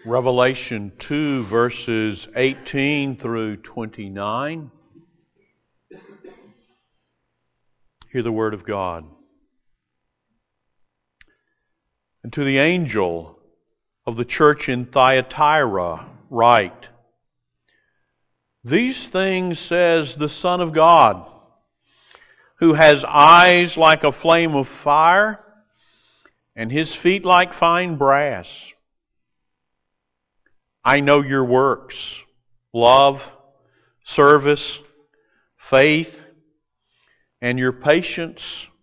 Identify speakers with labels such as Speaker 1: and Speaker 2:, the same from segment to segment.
Speaker 1: Revelation 2, verses 18 through 29. Hear the word of God. And to the angel of the church in Thyatira write, These things says the Son of God, who has eyes like a flame of fire, and his feet like fine brass. I know your works, love, service, faith, and your patience.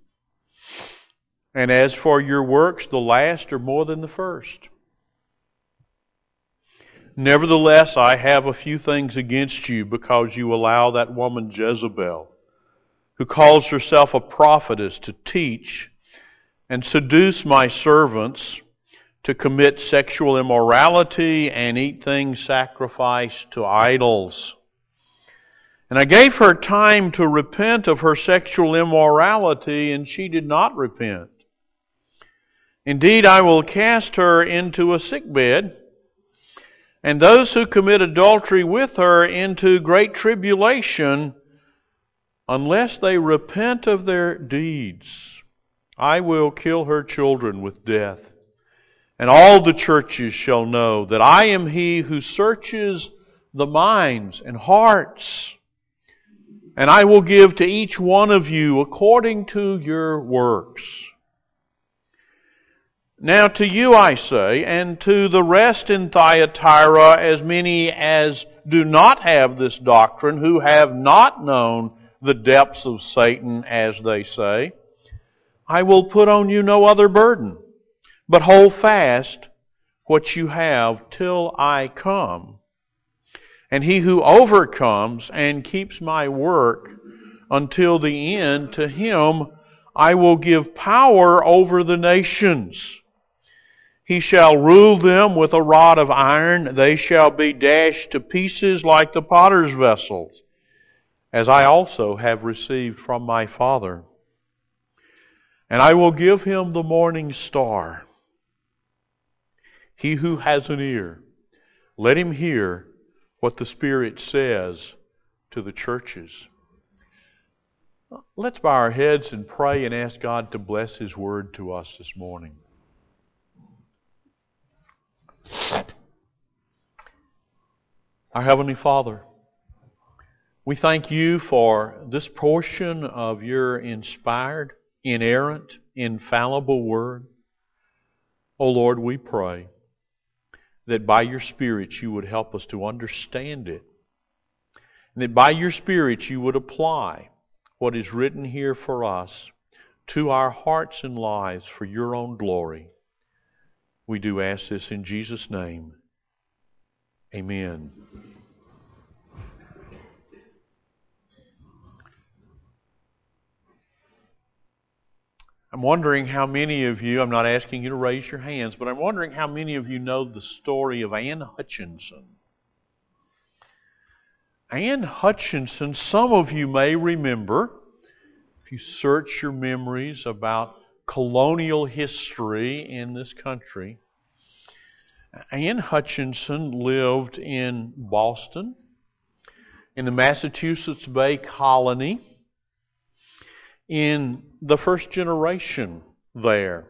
Speaker 1: And as for your works, the last are more than the first. Nevertheless, I have a few things against you, because you allow that woman Jezebel, who calls herself a prophetess, to teach and seduce my servants to commit sexual immorality and eat things sacrificed to idols. And I gave her time to repent of her sexual immorality, and she did not repent. Indeed, I will cast her into a sickbed, and those who commit adultery with her into great tribulation, unless they repent of their deeds. I will kill her children with death. And all the churches shall know that I am He who searches the minds and hearts. And I will give to each one of you according to your works. Now to you I say, and to the rest in Thyatira, as many as do not have this doctrine, who have not known the depths of Satan, as they say, I will put on you no other burden, but hold fast what you have till I come. And he who overcomes and keeps my work until the end, to him I will give power over the nations. He shall rule them with a rod of iron. They shall be dashed to pieces like the potter's vessels, as I also have received from my Father. And I will give him the morning star. He who has an ear, let him hear what the Spirit says to the churches. Let's bow our heads and pray and ask God to bless His word to us this morning. Our Heavenly Father, we thank You for this portion of Your inspired, inerrant, infallible word. O Lord, we pray that by Your Spirit You would help us to understand it, and that by Your Spirit You would apply what is written here for us to our hearts and lives for Your own glory. We do ask this in Jesus' name. Amen. I'm wondering how many of you, I'm not asking you to raise your hands, but I'm wondering how many of you know the story of Anne Hutchinson. Anne Hutchinson, some of you may remember, if you search your memories about colonial history in this country, Anne Hutchinson lived in Boston, in the Massachusetts Bay Colony, in the first generation there.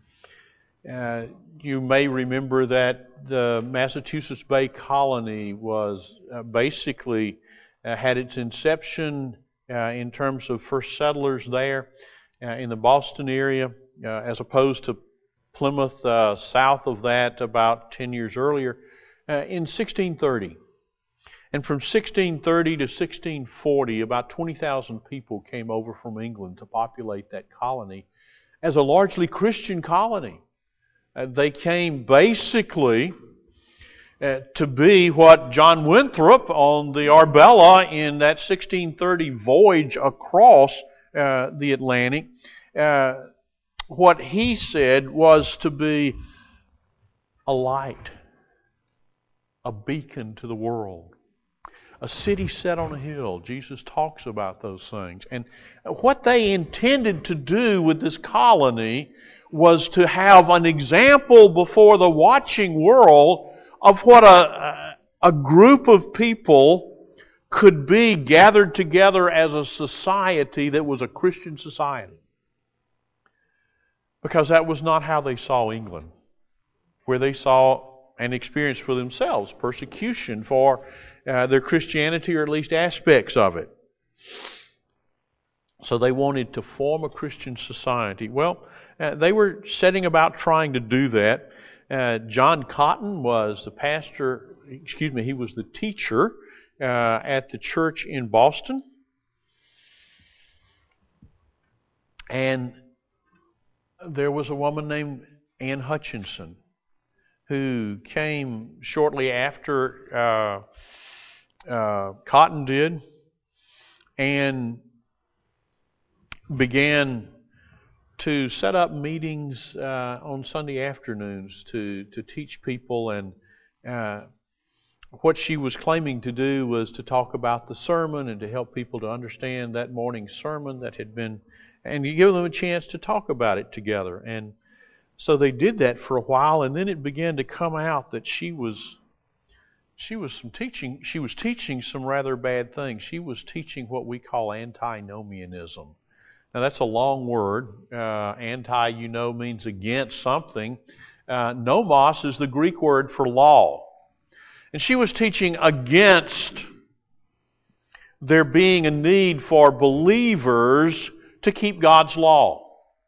Speaker 1: You may remember that the Massachusetts Bay Colony was basically had its inception in terms of first settlers there in the Boston area, as opposed to Plymouth south of that about 10 years earlier, in 1630. And from 1630 to 1640, about 20,000 people came over from England to populate that colony as a largely Christian colony. They came basically to be what John Winthrop on the Arbella in that 1630 voyage across the Atlantic, what he said was to be a light, a beacon to the world. A city set on a hill. Jesus talks about those things. And what they intended to do with this colony was to have an example before the watching world of what a group of people could be gathered together as a society that was a Christian society. Because that was not how they saw England, where they saw and experienced for themselves persecution for their Christianity, or at least aspects of it. So they wanted to form a Christian society. Well, they were setting about trying to do that. John Cotton was the pastor, he was the teacher at the church in Boston. And there was a woman named Anne Hutchinson who came shortly after Cotton did and began to set up meetings on Sunday afternoons to teach people. And what she was claiming to do was to talk about the sermon and to help people to understand that morning's sermon that had been, and you give them a chance to talk about it together. And so they did that for a while, and then it began to come out that she was teaching some rather bad things. She was teaching what we call antinomianism. Now that's a long word. Anti, means against something. Nomos is the Greek word for law. And she was teaching against there being a need for believers to keep God's law.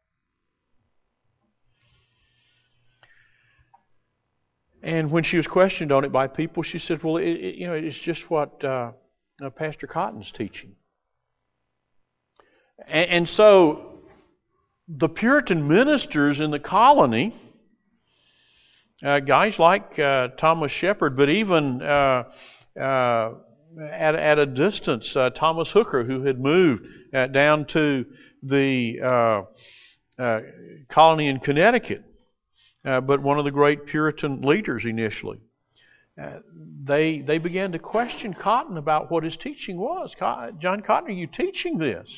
Speaker 1: And when she was questioned on it by people, she said, well, it's just what Pastor Cotton's teaching. And so the Puritan ministers in the colony, guys like Thomas Shepard, but even at a distance, Thomas Hooker, who had moved down to the colony in Connecticut, but one of the great Puritan leaders initially, they began to question Cotton about what his teaching was. John Cotton, are you teaching this?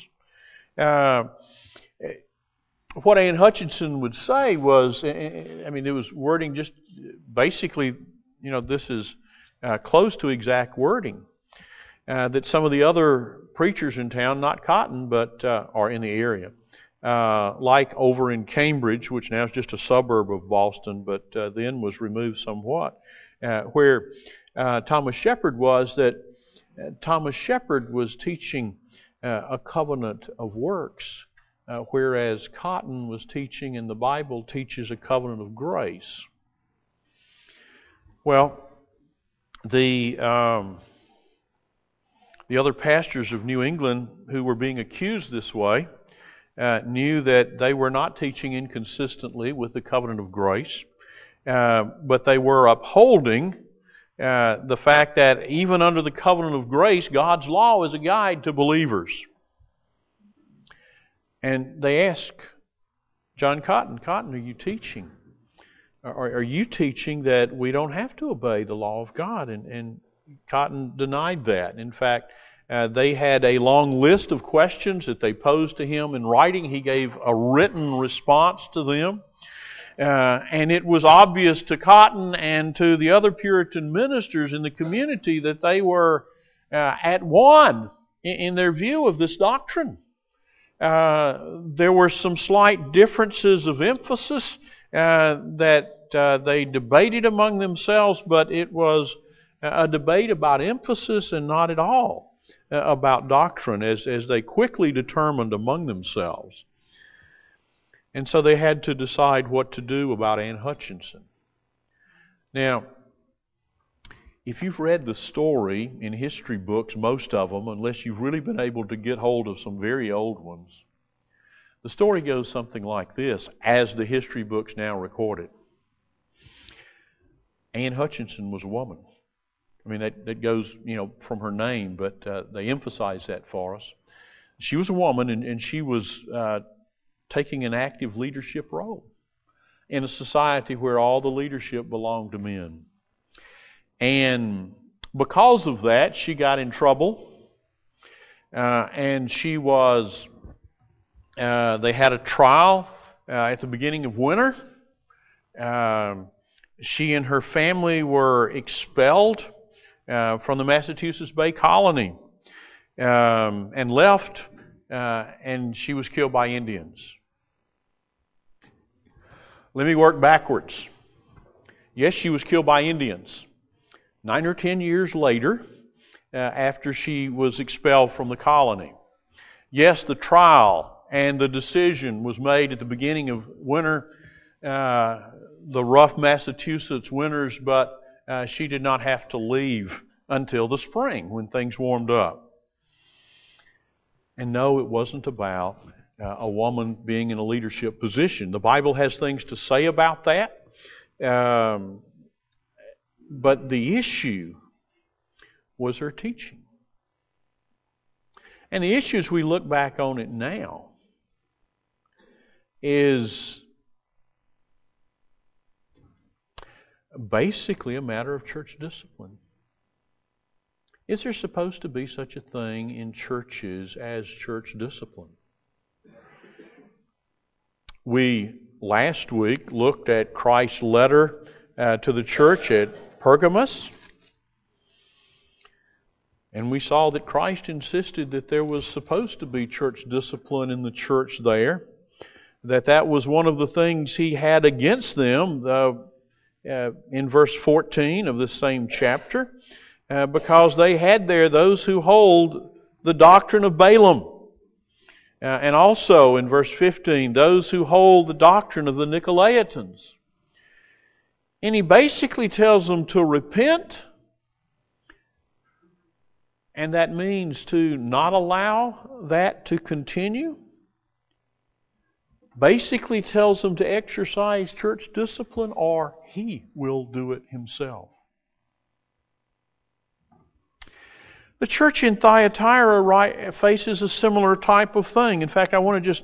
Speaker 1: What Anne Hutchinson would say was, it was wording just basically, this is close to exact wording, that some of the other preachers in town, not Cotton, but are in the area, like over in Cambridge, which now is just a suburb of Boston, but then was removed somewhat, where Thomas Shepard was, that Thomas Shepard was teaching a covenant of works, whereas Cotton was teaching, and the Bible teaches a covenant of grace. Well, the other pastors of New England who were being accused this way knew that they were not teaching inconsistently with the covenant of grace, but they were upholding the fact that even under the covenant of grace, God's law is a guide to believers. And they asked John Cotton, are you teaching? Are you teaching that we don't have to obey the law of God? And Cotton denied that. In fact, they had a long list of questions that they posed to him in writing. He gave a written response to them. And it was obvious to Cotton and to the other Puritan ministers in the community that they were at one in their view of this doctrine. There were some slight differences of emphasis that they debated among themselves, but it was a debate about emphasis and not at all about doctrine, as they quickly determined among themselves. And so they had to decide what to do about Anne Hutchinson. Now, if you've read the story in history books, most of them, unless you've really been able to get hold of some very old ones, the story goes something like this, as the history books now record it. Anne Hutchinson was a woman. That goes, from her name, but they emphasize that for us. She was a woman, and she was taking an active leadership role in a society where all the leadership belonged to men. And because of that, she got in trouble. And she was, they had a trial at the beginning of winter. she and her family were expelled from the Massachusetts Bay Colony and left, and she was killed by Indians. Let me work backwards. Yes, she was killed by Indians. 9 or 10 years later, after she was expelled from the colony. Yes, the trial and the decision was made at the beginning of winter, the rough Massachusetts winters, but she did not have to leave until the spring when things warmed up. And no, it wasn't about a woman being in a leadership position. The Bible has things to say about that. But the issue was her teaching. And the issue as we look back on it now is basically a matter of church discipline. Is there supposed to be such a thing in churches as church discipline? We last week looked at Christ's letter to the church at Pergamos, and we saw that Christ insisted that there was supposed to be church discipline in the church there, that was one of the things He had against them in verse 14 of this same chapter, because they had there those who hold the doctrine of Balaam. And also in verse 15, those who hold the doctrine of the Nicolaitans. And He basically tells them to repent, and that means to not allow that to continue. Basically tells them to exercise church discipline, or He will do it Himself. The church in Thyatira faces a similar type of thing. In fact, I want to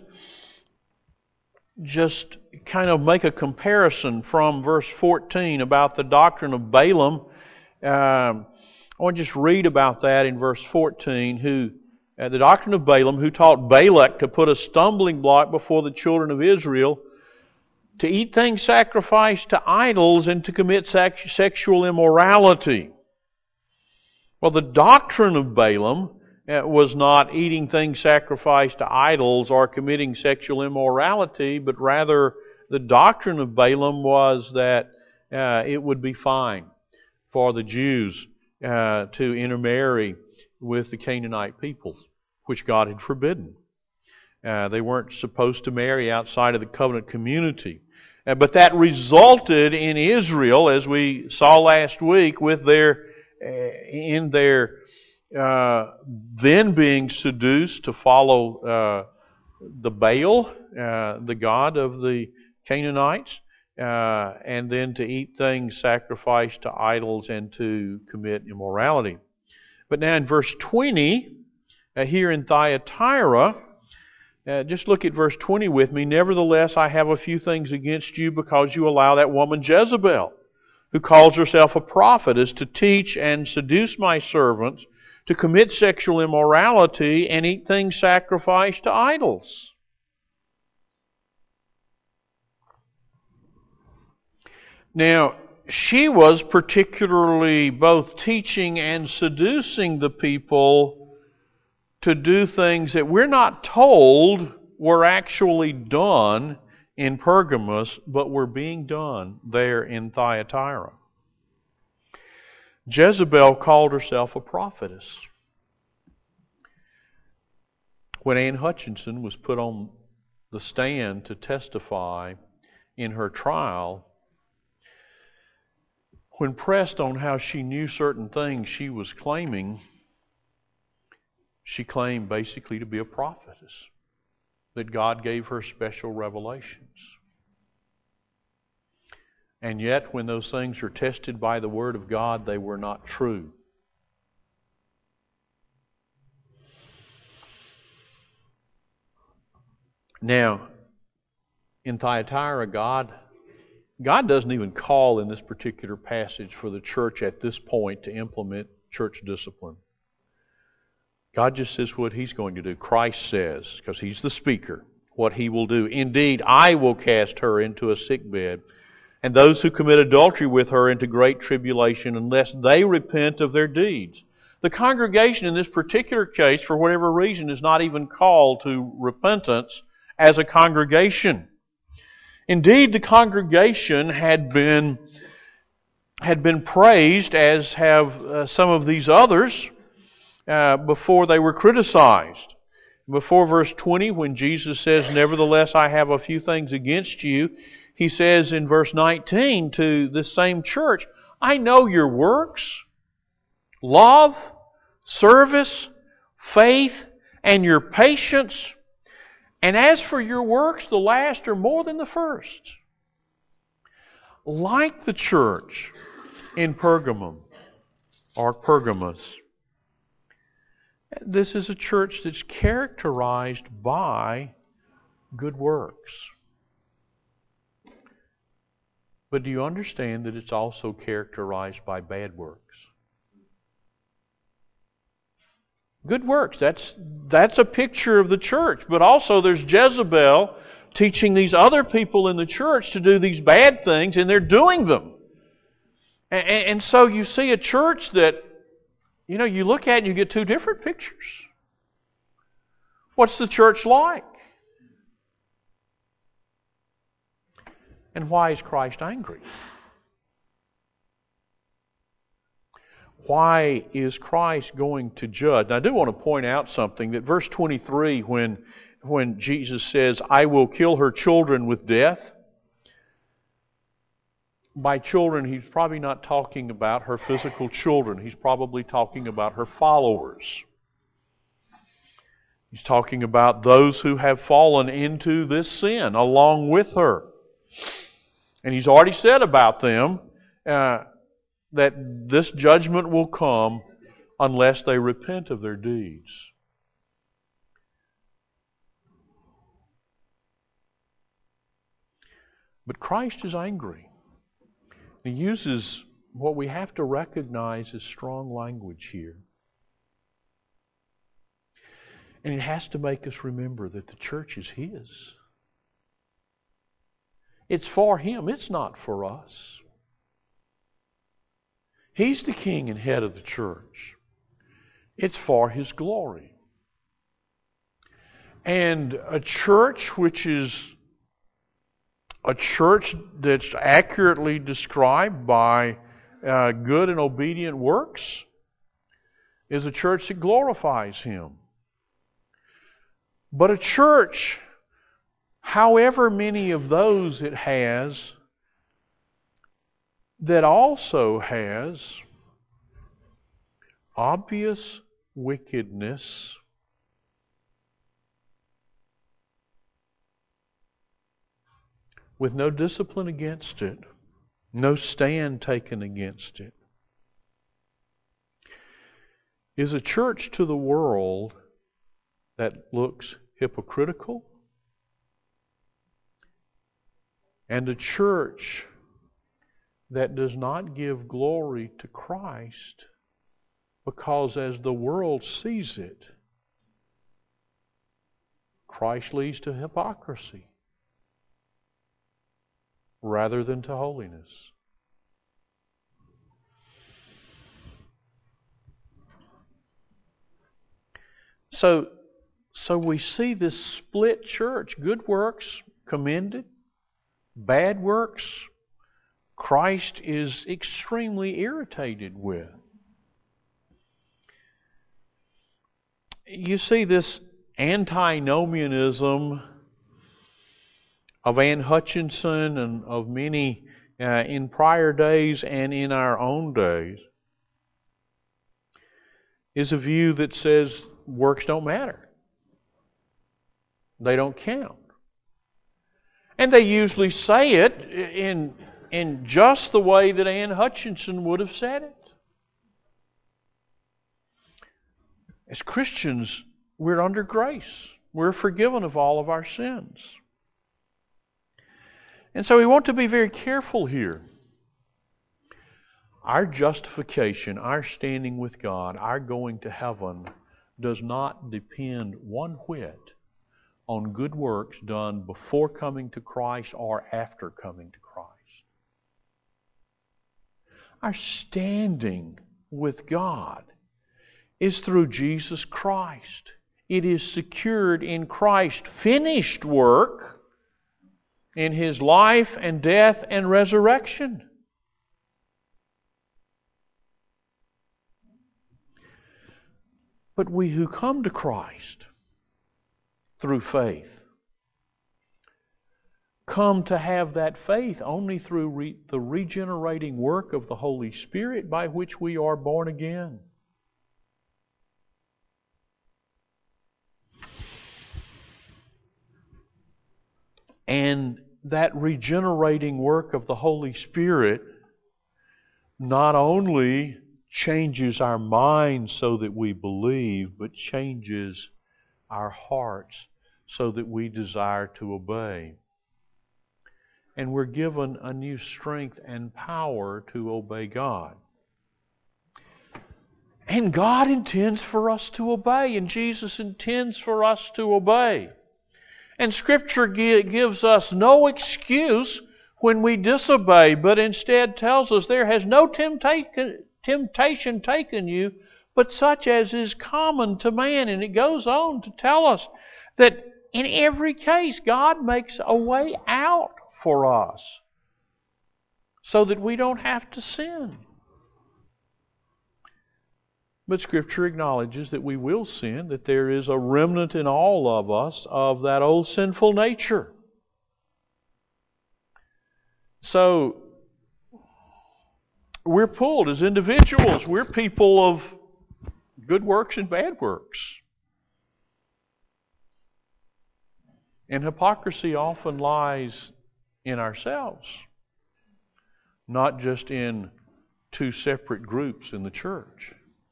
Speaker 1: just kind of make a comparison from verse 14 about the doctrine of Balaam. I want to just read about that in verse 14. The doctrine of Balaam, who taught Balak to put a stumbling block before the children of Israel, to eat things sacrificed to idols and to commit sexual immorality. Well, the doctrine of Balaam was not eating things sacrificed to idols or committing sexual immorality, but rather the doctrine of Balaam was that it would be fine for the Jews to intermarry with the Canaanite peoples, which God had forbidden. They weren't supposed to marry outside of the covenant community. But that resulted in Israel, as we saw last week, with their then being seduced to follow the Baal, the god of the Canaanites, and then to eat things sacrificed to idols and to commit immorality. But now in verse 20, here in Thyatira, just look at verse 20 with me. Nevertheless, I have a few things against you because you allow that woman Jezebel, who calls herself a prophetess, to teach and seduce my servants to commit sexual immorality and eat things sacrificed to idols. Now, she was particularly both teaching and seducing the people to do things that we're not told were actually done in Pergamos, but were being done there in Thyatira. Jezebel called herself a prophetess. When Ann Hutchinson was put on the stand to testify in her trial, when pressed on how she knew certain things she was claiming, she claimed basically to be a prophetess, that God gave her special revelations. And yet, when those things are tested by the Word of God, they were not true. Now, in Thyatira, God doesn't even call in this particular passage for the church at this point to implement church discipline. God just says what He's going to do. Christ says, because He's the speaker, what He will do. Indeed, I will cast her into a sickbed, and those who commit adultery with her into great tribulation, unless they repent of their deeds. The congregation in this particular case, for whatever reason, is not even called to repentance as a congregation. Indeed, the congregation had been praised, as have some of these others, before they were criticized. Before verse 20, when Jesus says, "Nevertheless, I have a few things against you," He says in verse 19 to this same church, "I know your works, love, service, faith, and your patience. And as for your works, the last are more than the first." Like the church in Pergamum or Pergamos, this is a church that's characterized by good works. But do you understand that it's also characterized by bad works? Good works, that's a picture of the church. But also there's Jezebel teaching these other people in the church to do these bad things, and they're doing them. And so you see a church that, you look at and you get two different pictures. What's the church like? And why is Christ angry? Why is Christ going to judge? Now, I do want to point out something, that verse 23, when Jesus says, "I will kill her children with death," by children, He's probably not talking about her physical children. He's probably talking about her followers. He's talking about those who have fallen into this sin along with her. And He's already said about them that this judgment will come unless they repent of their deeds. But Christ is angry. He uses what we have to recognize as strong language here. And it has to make us remember that the church is His. It's for Him. It's not for us. He's the king and head of the church. It's for His glory. And a church which is a church that's accurately described by good and obedient works is a church that glorifies Him. But a church, however many of those it has, that also has obvious wickedness, with no discipline against it, no stand taken against it, is a church to the world that looks hypocritical, and a church that does not give glory to Christ, because as the world sees it, Christ leads to hypocrisy rather than to holiness. So we see this split church. Good works commended, bad works Christ is extremely irritated with. You see this antinomianism of Ann Hutchinson and of many in prior days and in our own days is a view that says works don't matter. They don't count. And they usually say it in just the way that Ann Hutchinson would have said it. As Christians, we're under grace. We're forgiven of all of our sins. And so we want to be very careful here. Our justification, our standing with God, our going to heaven does not depend one whit on good works done before coming to Christ or after coming to Christ. Our standing with God is through Jesus Christ. It is secured in Christ's finished work in His life and death and resurrection. But we who come to Christ through faith come to have that faith only through the regenerating work of the Holy Spirit by which we are born again. And that regenerating work of the Holy Spirit not only changes our minds so that we believe, but changes our hearts so that we desire to obey. And we're given a new strength and power to obey God. And God intends for us to obey, and Jesus intends for us to obey. And Scripture gives us no excuse when we disobey, but instead tells us there has no temptation taken you, but such as is common to man. And it goes on to tell us that in every case God makes a way out for us so that we don't have to sin. But Scripture acknowledges that we will sin, that there is a remnant in all of us of that old sinful nature. So, we're pulled as individuals. We're people of good works and bad works. And hypocrisy often lies in ourselves, not just in two separate groups in the church.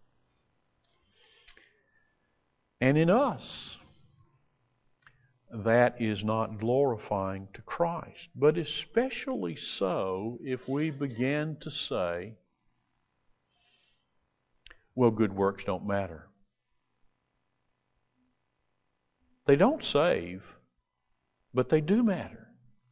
Speaker 1: And in us, that is not glorifying to Christ. But especially so if we begin to say, well, good works don't matter. They don't save, but they do matter.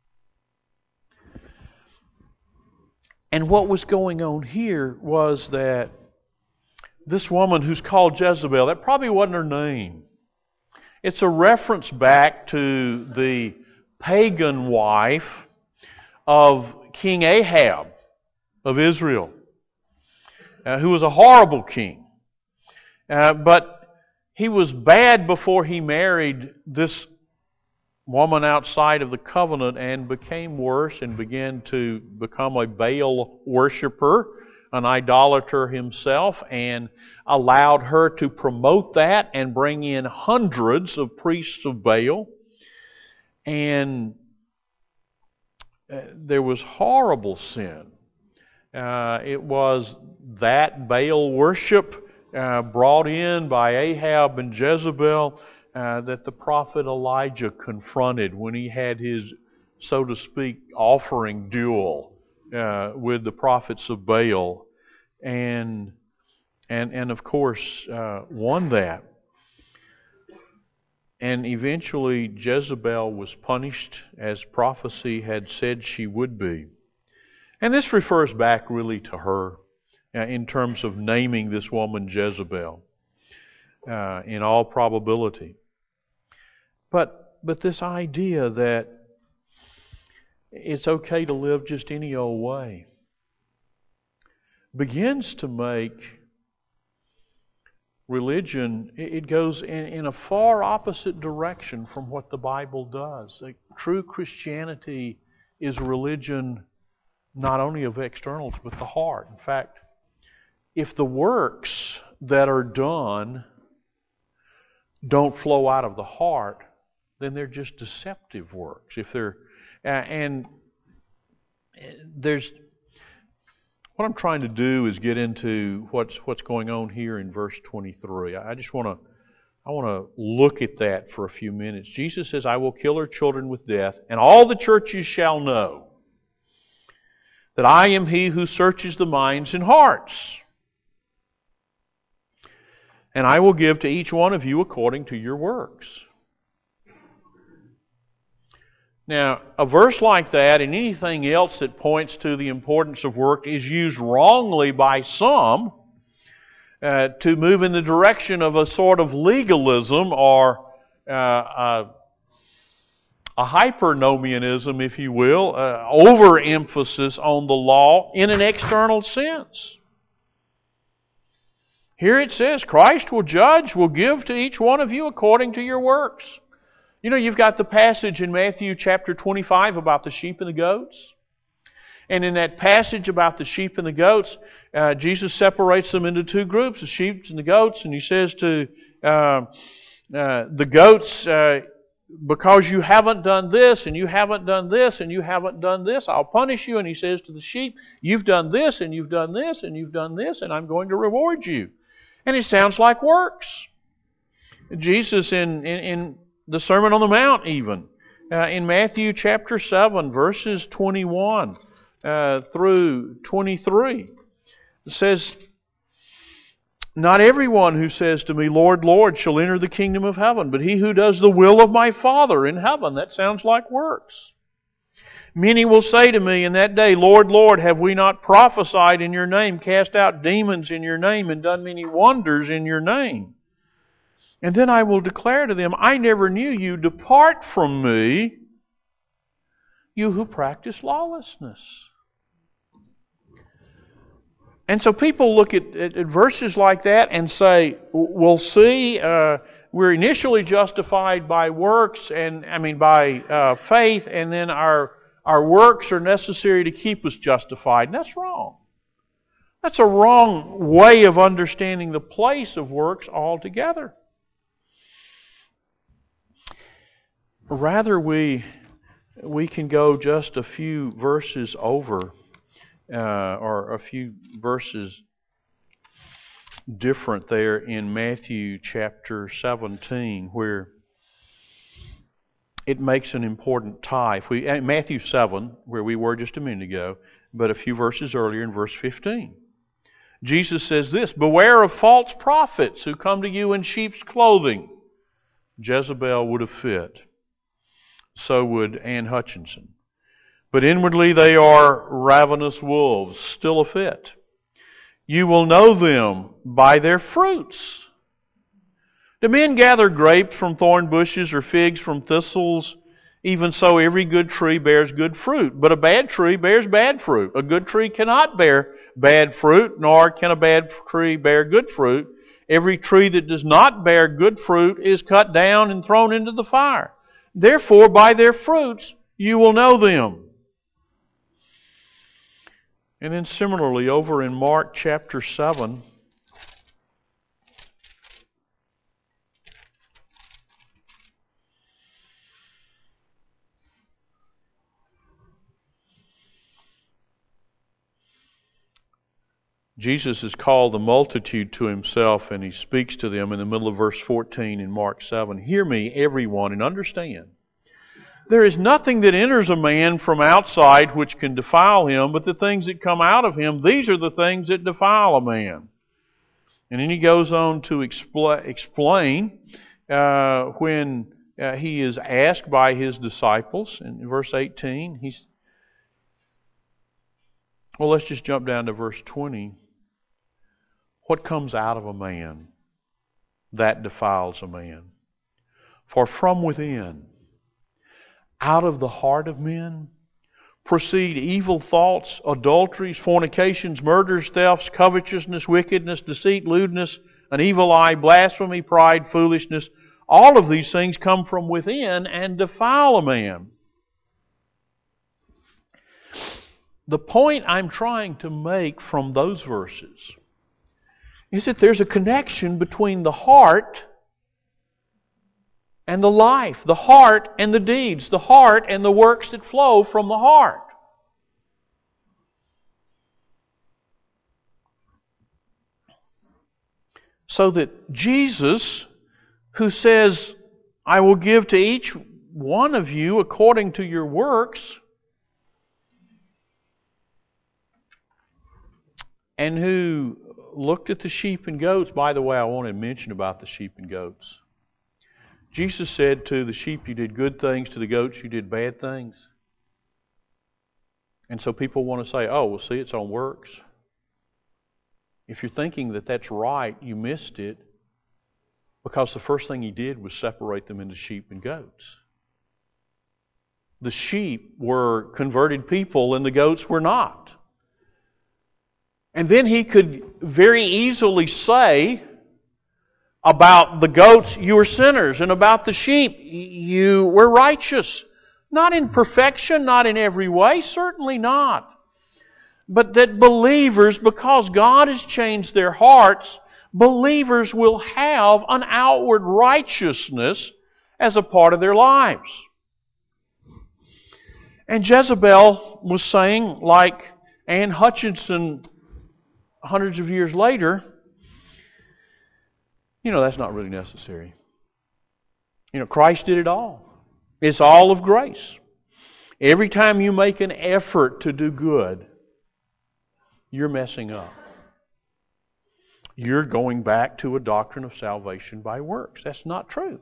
Speaker 1: And what was going on here was that this woman who's called Jezebel, that probably wasn't her name. It's a reference back to the pagan wife of King Ahab of Israel, who was a horrible king. But he was bad before he married this woman outside of the covenant and became worse and began to become a Baal worshiper, an idolater himself, and allowed her to promote that and bring in hundreds of priests of Baal. And there was horrible sin. It was that Baal worship brought in by Ahab and Jezebel that the prophet Elijah confronted when he had his, so to speak, offering duel with the prophets of Baal, and of course won that. And eventually Jezebel was punished as prophecy had said she would be. And this refers back really to her in terms of naming this woman Jezebel in all probability. But this idea that it's okay to live just any old way begins to make religion, it goes in a far opposite direction from what the Bible does. Like, true Christianity is a religion not only of externals, but the heart. In fact, if the works that are done don't flow out of the heart, then they're just deceptive works. If they're and there's what I'm trying to do is get into what's going on here in verse 23. I want to look at that for a few minutes. Jesus says, "I will kill her children with death, and all the churches shall know that I am He who searches the minds and hearts. And I will give to each one of you according to your works." Now, a verse like that and anything else that points to the importance of work is used wrongly by some to move in the direction of a sort of legalism or a hypernomianism, if you will, overemphasis on the law in an external sense. Here it says, Christ will judge, will give to each one of you according to your works. You know, you've got the passage in Matthew chapter 25 about the sheep and the goats. And in that passage about the sheep and the goats, Jesus separates them into two groups, the sheep and the goats. And He says to the goats, because you haven't done this, and you haven't done this, and you haven't done this, I'll punish you. And He says to the sheep, you've done this, and you've done this, and you've done this, and I'm going to reward you. And it sounds like works. Jesus in the Sermon on the Mount even, in Matthew chapter 7, verses 21 through 23, it says, not everyone who says to me, Lord, Lord, shall enter the kingdom of heaven, but he who does the will of my Father in heaven. That sounds like works. Many will say to me in that day, Lord, Lord, have we not prophesied in your name, cast out demons in your name, and done many wonders in your name? And then I will declare to them, I never knew you. Depart from me, you who practice lawlessness. And so people look at verses like that and say, we'll see, we're initially justified by works, by faith, and then our works are necessary to keep us justified. And that's wrong. That's a wrong way of understanding the place of works altogether. Rather, we can go just a few verses over, or a few verses different there in Matthew chapter 17, where it makes an important tie. Matthew 7, where we were just a minute ago, but a few verses earlier in verse 15. Jesus says this, beware of false prophets who come to you in sheep's clothing. Jezebel would have fit. So would Ann Hutchinson. But inwardly they are ravenous wolves, still a fit. You will know them by their fruits. Do men gather grapes from thorn bushes or figs from thistles? Even so, every good tree bears good fruit, but a bad tree bears bad fruit. A good tree cannot bear bad fruit, nor can a bad tree bear good fruit. Every tree that does not bear good fruit is cut down and thrown into the fire. Therefore, by their fruits you will know them. And then similarly, over in Mark chapter 7, Jesus has called the multitude to Himself, and He speaks to them in the middle of verse 14 in Mark 7. Hear me, everyone, and understand. There is nothing that enters a man from outside which can defile him, but the things that come out of him, these are the things that defile a man. And then He goes on to explain when He is asked by His disciples. In verse 18, let's just jump down to verse 20. What comes out of a man, that defiles a man. For from within, out of the heart of men, proceed evil thoughts, adulteries, fornications, murders, thefts, covetousness, wickedness, deceit, lewdness, an evil eye, blasphemy, pride, foolishness. All of these things come from within and defile a man. The point I'm trying to make from those verses is that there's a connection between the heart and the life, the heart and the deeds, the heart and the works that flow from the heart. So that Jesus, who says, I will give to each one of you according to your works, and who looked at the sheep and goats. By the way, I want to mention about the sheep and goats. Jesus said to the sheep, you did good things, to the goats, you did bad things. And so people want to say, oh, well, see, it's on works. If you're thinking that that's right, you missed it, because the first thing He did was separate them into sheep and goats. The sheep were converted people and the goats were not. And then He could very easily say about the goats, you were sinners, and about the sheep, you were righteous. Not in perfection, not in every way, certainly not. But that believers, because God has changed their hearts, believers will have an outward righteousness as a part of their lives. And Jezebel was saying, like Anne Hutchinson hundreds of years later, that's not really necessary. Christ did it all. It's all of grace. Every time you make an effort to do good, you're messing up. You're going back to a doctrine of salvation by works. That's not true.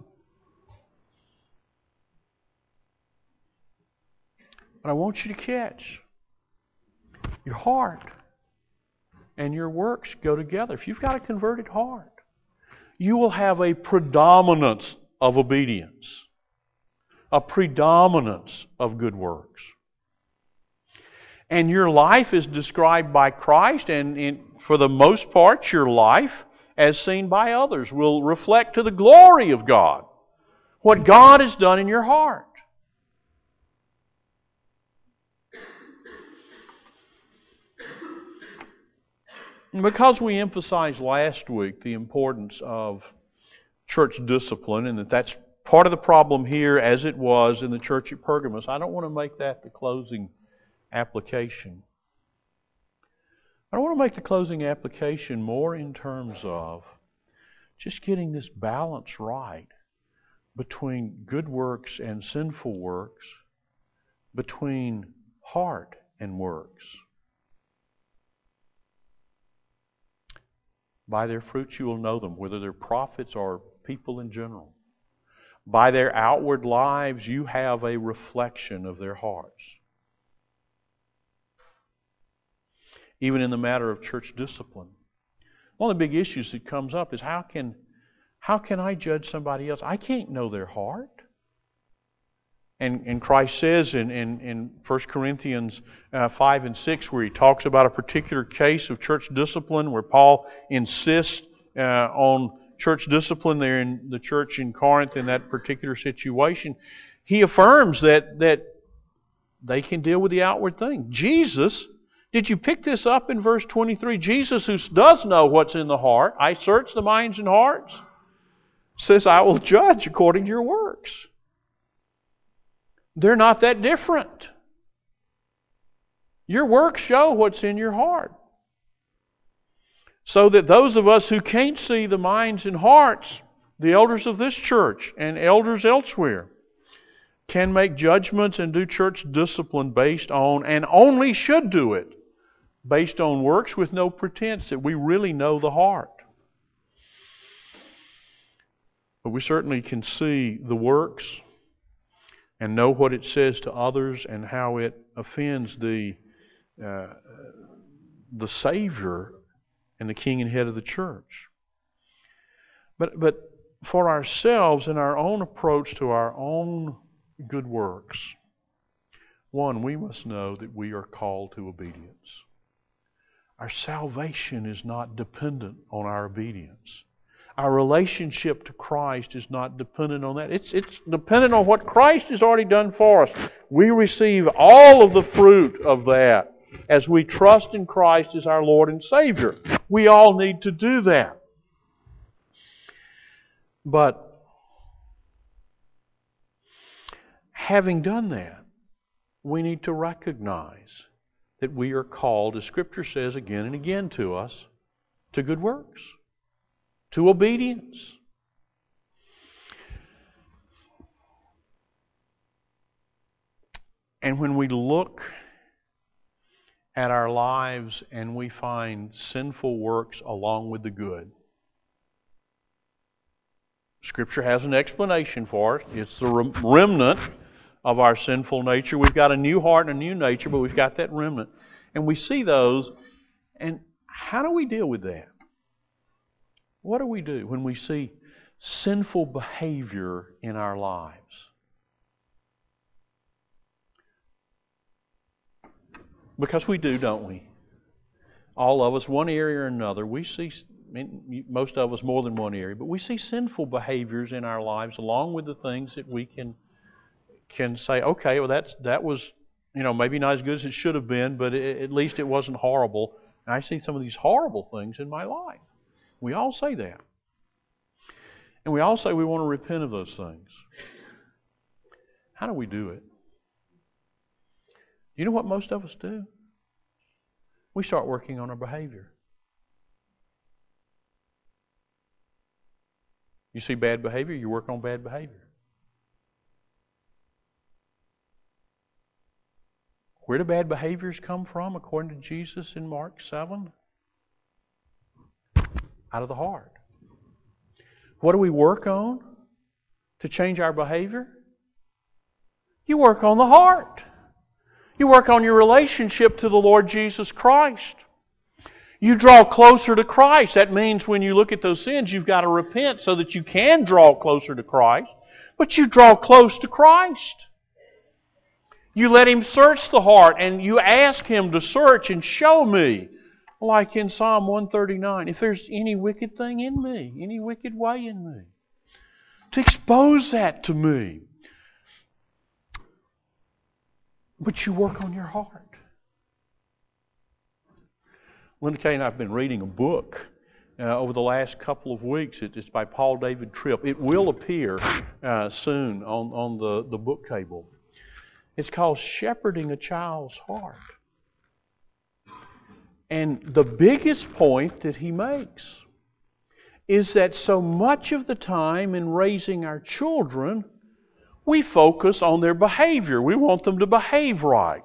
Speaker 1: But I want you to catch, your heart and your works go together. If you've got a converted heart, you will have a predominance of obedience, a predominance of good works. And your life is described by Christ, and for the most part, your life, as seen by others, will reflect to the glory of God what God has done in your heart. Because we emphasized last week the importance of church discipline, and that's part of the problem here as it was in the church at Pergamos, I don't want to make that the closing application. I want to make the closing application more in terms of just getting this balance right between good works and sinful works, between heart and works. By their fruits you will know them, whether they're prophets or people in general. By their outward lives you have a reflection of their hearts. Even in the matter of church discipline, one of the big issues that comes up is how can I judge somebody else? I can't know their heart. And Christ says in 1 Corinthians 5 and 6, where He talks about a particular case of church discipline, where Paul insists on church discipline there in the church in Corinth in that particular situation, he affirms that they can deal with the outward thing. Jesus, did you pick this up in verse 23? Jesus, who does know what's in the heart, I search the minds and hearts, says, I will judge according to your works. They're not that different. Your works show what's in your heart. So that those of us who can't see the minds and hearts, the elders of this church and elders elsewhere, can make judgments and do church discipline based on, and only should do it, based on works with no pretense that we really know the heart. But we certainly can see the works and know what it says to others and how it offends the Savior and the King and Head of the church. But for ourselves in our own approach to our own good works, one, we must know that we are called to obedience. Our salvation is not dependent on our obedience. Our relationship to Christ is not dependent on that. It's dependent on what Christ has already done for us. We receive all of the fruit of that as we trust in Christ as our Lord and Savior. We all need to do that. But having done that, we need to recognize that we are called, as Scripture says again and again to us, to good works, to obedience. And when we look at our lives and we find sinful works along with the good, Scripture has an explanation for it. It's the remnant of our sinful nature. We've got a new heart and a new nature, but we've got that remnant. And we see those, and how do we deal with that? What do we do when we see sinful behavior in our lives? Because we do, don't we? All of us, one area or another, we see, most of us more than one area, but we see sinful behaviors in our lives along with the things that we can say, okay, well that was, maybe not as good as it should have been, but at least it wasn't horrible. And I see some of these horrible things in my life. We all say that. And we all say we want to repent of those things. How do we do it? You know what most of us do? We start working on our behavior. You see bad behavior, you work on bad behavior. Where do bad behaviors come from, according to Jesus in Mark 7? Out of the heart. What do we work on to change our behavior? You work on the heart. You work on your relationship to the Lord Jesus Christ. You draw closer to Christ. That means when you look at those sins, you've got to repent so that you can draw closer to Christ. But you draw close to Christ. You let Him search the heart, and you ask Him to search and show me, like in Psalm 139, if there's any wicked thing in me, any wicked way in me. To expose that to me. But you work on your heart. Linda Kay and I have been reading a book over the last couple of weeks. It's by Paul David Tripp. It will appear soon on the book table. It's called Shepherding a Child's Heart. And the biggest point that he makes is that so much of the time in raising our children, we focus on their behavior. We want them to behave right.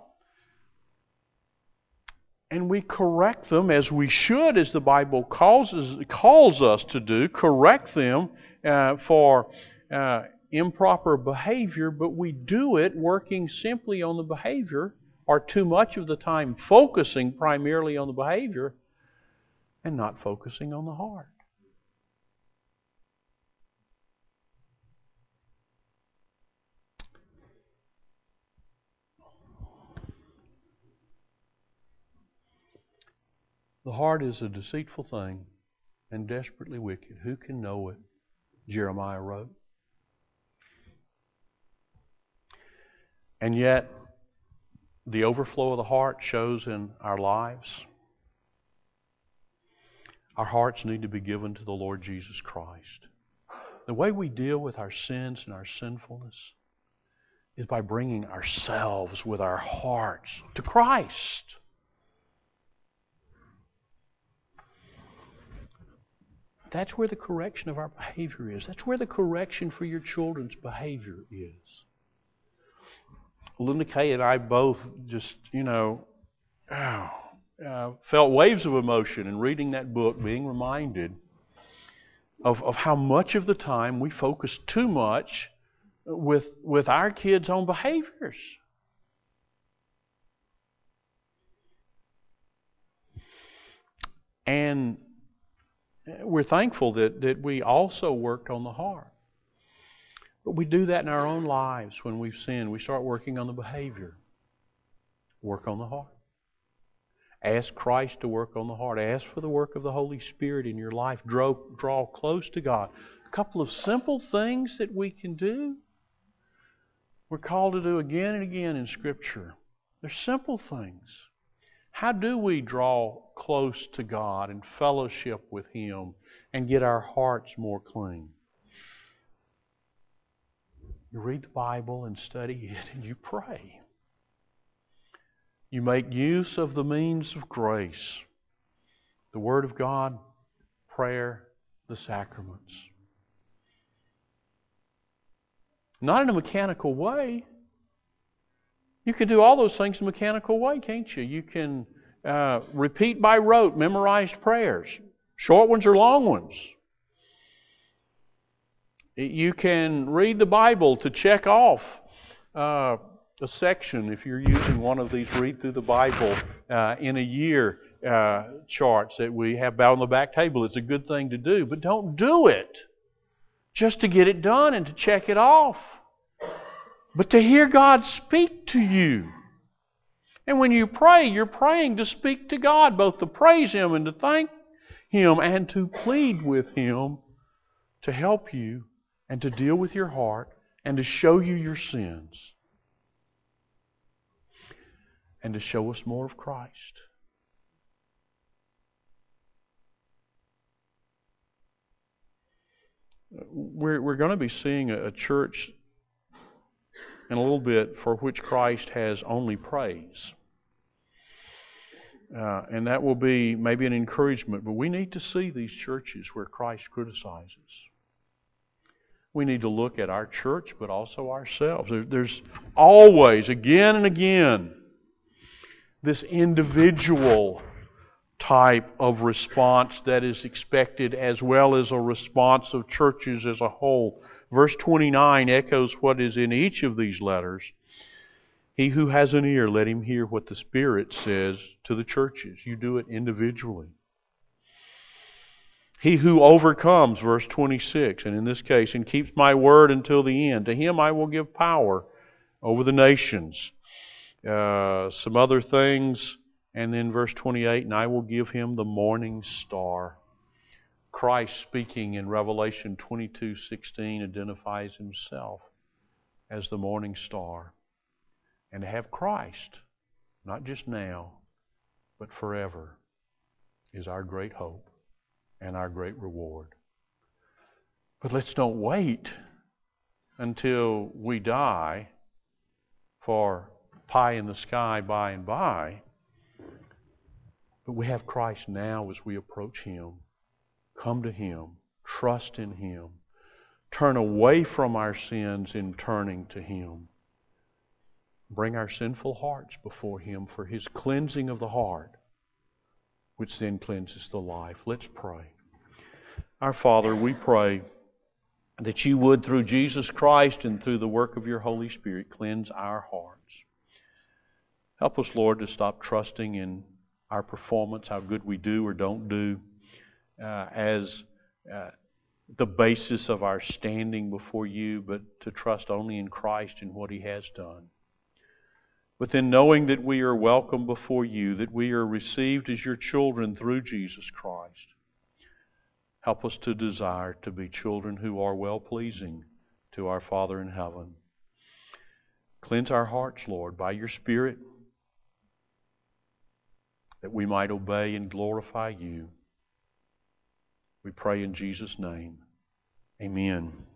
Speaker 1: And we correct them as we should, as the Bible calls us to do, correct them for improper behavior, but we do it working simply on the behavior, or too much of the time focusing primarily on the behavior and not focusing on the heart. The heart is a deceitful thing and desperately wicked. Who can know it? Jeremiah wrote. And yet, the overflow of the heart shows in our lives. Our hearts need to be given to the Lord Jesus Christ. The way we deal with our sins and our sinfulness is by bringing ourselves with our hearts to Christ. That's where the correction of our behavior is. That's where the correction for your children's behavior is. Linda Kay and I both just, felt waves of emotion in reading that book, being reminded of how much of the time we focus too much with our kids on behaviors. And we're thankful that we also worked on the heart. But we do that in our own lives when we've sinned. We start working on the behavior. Work on the heart. Ask Christ to work on the heart. Ask for the work of the Holy Spirit in your life. Draw close to God. A couple of simple things that we can do. We're called to do again and again in Scripture. They're simple things. How do we draw close to God and fellowship with Him and get our hearts more clean? You read the Bible and study it and you pray. You make use of the means of grace. The Word of God, prayer, the sacraments. Not in a mechanical way. You can do all those things in a mechanical way, can't you? You can repeat by rote memorized prayers. Short ones or long ones. You can read the Bible to check off a section if you're using one of these read through the Bible in a year charts that we have out on the back table. It's a good thing to do, but don't do it just to get it done and to check it off, but to hear God speak to you. And when you pray, you're praying to speak to God, both to praise Him and to thank Him and to plead with Him to help you and to deal with your heart and to show you your sins and to show us more of Christ. We're going to be seeing a church in a little bit for which Christ has only praise. And that will be maybe an encouragement, but we need to see these churches where Christ criticizes. We need to look at our church, but also ourselves. There's always, again and again, this individual type of response that is expected, as well as a response of churches as a whole. Verse 29 echoes what is in each of these letters. He who has an ear, let him hear what the Spirit says to the churches. You do it individually. He who overcomes, verse 26, and in this case, and keeps my word until the end, to him I will give power over the nations. Some other things, and then verse 28, and I will give him the morning star. Christ, speaking in Revelation 22:16, identifies Himself as the morning star. And to have Christ, not just now, but forever, is our great hope and our great reward. But let's don't wait until we die for pie in the sky by and by. But we have Christ now as we approach Him. Come to Him. Trust in Him. Turn away from our sins in turning to Him. Bring our sinful hearts before Him for His cleansing of the heart, which then cleanses the life. Let's pray. Our Father, we pray that You would, through Jesus Christ and through the work of Your Holy Spirit, cleanse our hearts. Help us, Lord, to stop trusting in our performance, how good we do or don't do, as the basis of our standing before You, but to trust only in Christ and what He has done. But then knowing that we are welcome before You, that we are received as Your children through Jesus Christ, help us to desire to be children who are well-pleasing to our Father in heaven. Cleanse our hearts, Lord, by Your Spirit, that we might obey and glorify You. We pray in Jesus' name. Amen.